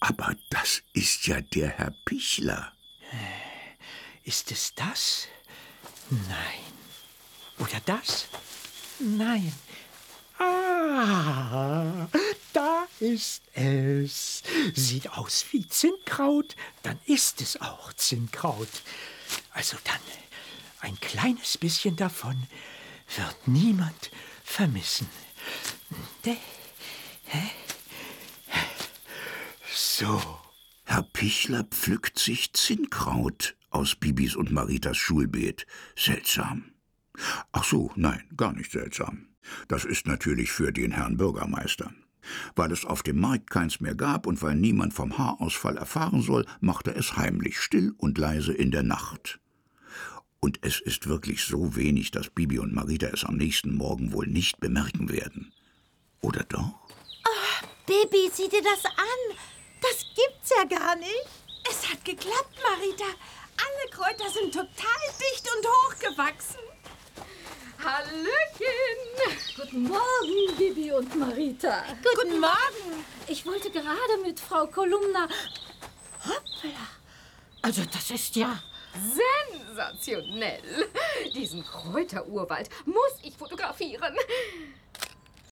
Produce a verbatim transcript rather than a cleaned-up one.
Aber das ist ja der Herr Pichler. Ist es das? Nein. Oder das? Nein. Ah, da ist es. Sieht aus wie Zinnkraut, dann ist es auch Zinnkraut. Also dann, ein kleines bisschen davon wird niemand vermissen. So. Herr Pichler pflückt sich Zinnkraut aus Bibis und Maritas Schulbeet. Seltsam. Ach so, nein, gar nicht seltsam. Das ist natürlich für den Herrn Bürgermeister. Weil es auf dem Markt keins mehr gab und weil niemand vom Haarausfall erfahren soll, macht er es heimlich, still und leise in der Nacht. Und es ist wirklich so wenig, dass Bibi und Marita es am nächsten Morgen wohl nicht bemerken werden. Oder doch? Oh, Bibi, sieh dir das an. Das gibt's ja gar nicht. Es hat geklappt, Marita. Alle Kräuter sind total dicht und hochgewachsen. Hallöchen! Guten Morgen, Bibi und Marita. Guten, Guten Morgen. Ich wollte gerade mit Frau Kolumna... Hoppla. Also das ist ja... sensationell. Diesen Kräuterurwald muss ich fotografieren.